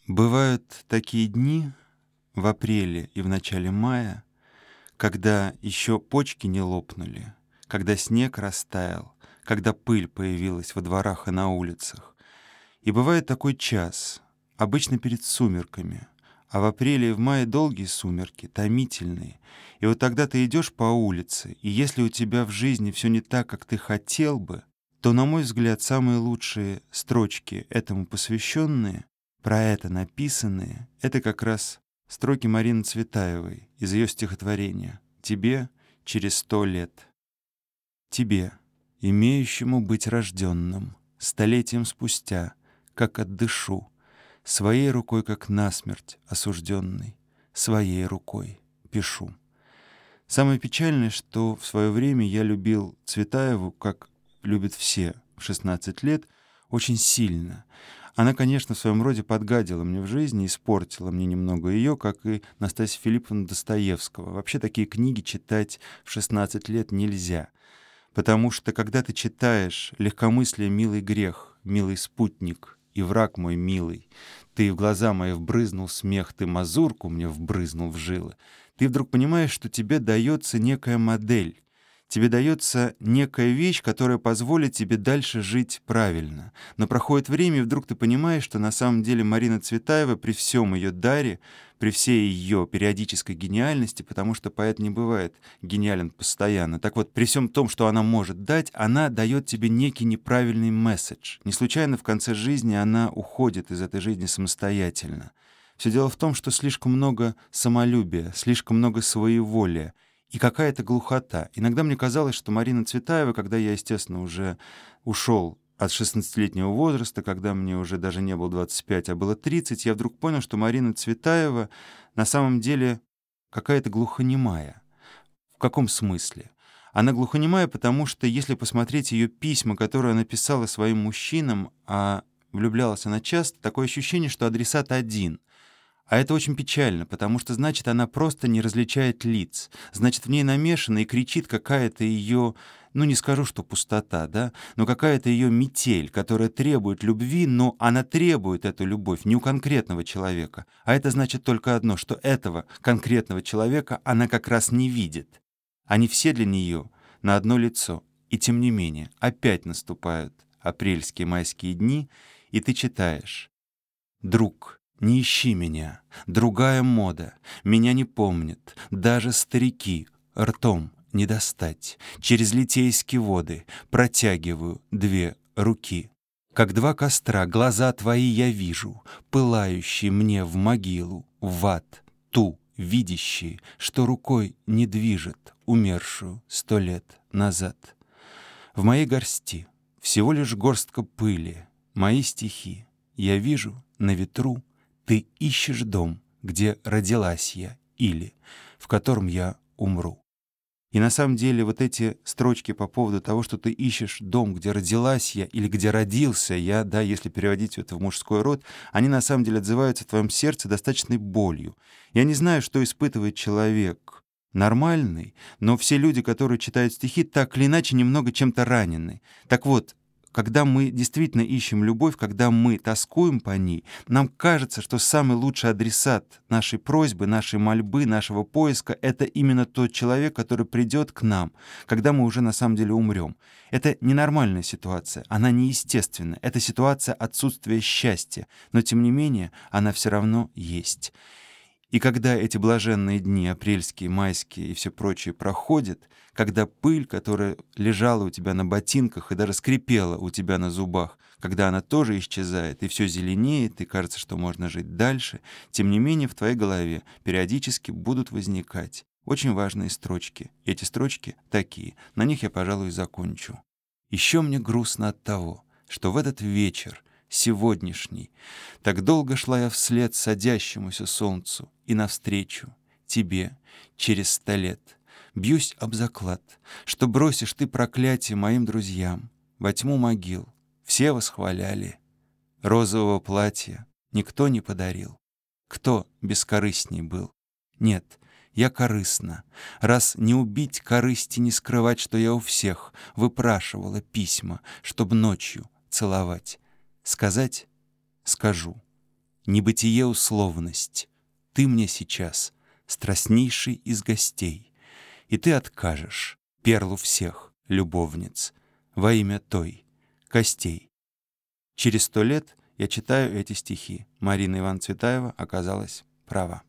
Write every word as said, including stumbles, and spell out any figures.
Бывают такие дни в апреле и в начале мая, когда еще почки не лопнули, когда снег растаял, когда пыль появилась во дворах и на улицах. И бывает такой час, обычно перед сумерками, а в апреле и в мае долгие сумерки, томительные. И вот тогда ты идешь по улице, и если у тебя в жизни все не так, как ты хотел бы, то, на мой взгляд, самые лучшие строчки этому посвященные, про это написанные, это как раз строки Марины Цветаевой из ее стихотворения «Тебе через сто лет». Тебе, имеющему быть рожденным, столетием спустя, как отдышу, своей рукой, как насмерть осужденный, своей рукой пишу. Самое печальное, что в свое время я любил Цветаеву, как любят все в шестнадцать лет, очень сильно. Она, конечно, в своем роде подгадила мне в жизни, испортила мне немного ее, как и Настасья Филипповна Достоевского. Вообще такие книги читать в шестнадцать лет нельзя. Потому что, когда ты читаешь «Легкомыслие, милый грех, милый спутник и враг мой милый, ты в глаза мои вбрызнул смех, ты мазурку мне вбрызнул в жилы», ты вдруг понимаешь, что тебе дается некая модель, тебе дается некая вещь, которая позволит тебе дальше жить правильно. Но проходит время, и вдруг ты понимаешь, что на самом деле Марина Цветаева при всем ее даре, при всей ее периодической гениальности, потому что поэт не бывает гениален постоянно. Так вот, при всем том, что она может дать, она дает тебе некий неправильный месседж. Не случайно в конце жизни она уходит из этой жизни самостоятельно. Все дело в том, что слишком много самолюбия, слишком много своеволия и какая-то глухота. Иногда мне казалось, что Марина Цветаева, когда я, естественно, уже ушел от шестнадцатилетнего возраста, когда мне уже даже не было двадцать пять, а было тридцать, я вдруг понял, что Марина Цветаева на самом деле какая-то глухонемая. В каком смысле? Она глухонемая, потому что если посмотреть ее письма, которые она писала своим мужчинам, а влюблялась она часто, такое ощущение, что адресат один. А это очень печально, потому что, значит, она просто не различает лиц. Значит, в ней намешана и кричит какая-то ее, ну не скажу, что пустота, да, но какая-то ее метель, которая требует любви, но она требует эту любовь не у конкретного человека. А это значит только одно, что этого конкретного человека она как раз не видит. Они все для нее на одно лицо. И тем не менее, опять наступают апрельские майские дни, и ты читаешь: «Друг, не ищи меня, другая мода, меня не помнят, даже старики, ртом не достать, через литейские воды протягиваю две руки. Как два костра глаза твои я вижу, пылающие мне в могилу, в ад, ту, видящие, что рукой не движет умершую сто лет назад. В моей горсти всего лишь горстка пыли, мои стихи, я вижу на ветру. Ты ищешь дом, где родилась я, или в котором я умру». И на самом деле вот эти строчки по поводу того, что ты ищешь дом, где родилась я, или где родился я, да, если переводить это в мужской род, они на самом деле отзываются в твоем сердце достаточной болью. Я не знаю, что испытывает человек нормальный, но все люди, которые читают стихи, так или иначе немного чем-то ранены. Так вот, когда мы действительно ищем любовь, когда мы тоскуем по ней, нам кажется, что самый лучший адресат нашей просьбы, нашей мольбы, нашего поиска — это именно тот человек, который придет к нам, когда мы уже на самом деле умрем. Это ненормальная ситуация, она неестественная, это ситуация отсутствия счастья, но тем не менее она все равно есть. И когда эти блаженные дни, апрельские, майские и все прочее, проходят, когда пыль, которая лежала у тебя на ботинках и даже скрипела у тебя на зубах, когда она тоже исчезает, и все зеленеет, и кажется, что можно жить дальше, тем не менее в твоей голове периодически будут возникать очень важные строчки. И эти строчки такие, на них я, пожалуй, и закончу. «Еще мне грустно от того, что в этот вечер, сегодняшний, так долго шла я вслед садящемуся солнцу и навстречу тебе через сто лет. Бьюсь об заклад, что бросишь ты проклятие моим друзьям. Во тьму могил все восхваляли. Розового платья никто не подарил. Кто бескорыстней был? Нет, я корыстна. Раз не убить корысти, не скрывать, что я у всех выпрашивала письма, чтоб ночью целовать. Сказать — скажу. небытие условность. Ты мне сейчас страстнейший из гостей, и ты откажешь перлу всех любовниц во имя той костей. Через сто лет я читаю эти стихи. Марина Ивановна Цветаева оказалась права.